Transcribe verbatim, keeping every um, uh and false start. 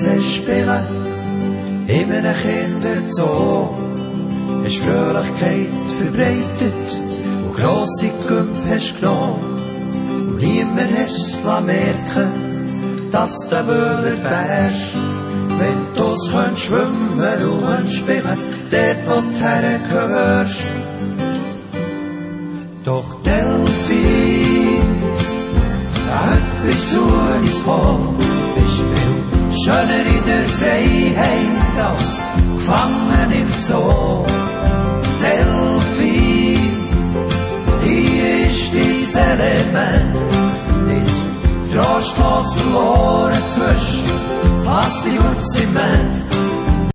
gesehen spielen, in einem Kinderzoo. Hast Fröhlichkeit verbreitet und grosse Gümp hast genommen. Und niemand hast merken, dass du Wöhler wärst. Wenn du's könnt schwimmen und könnt spielen, dort wo du hergehörst. Doch Delphin, heute bist du ins Boot, bist viel schöner in der Freiheit als gefangen im Zoo. Delphin, hier ist dein Element, nicht trostlos verloren zwischen Plastik und Zement.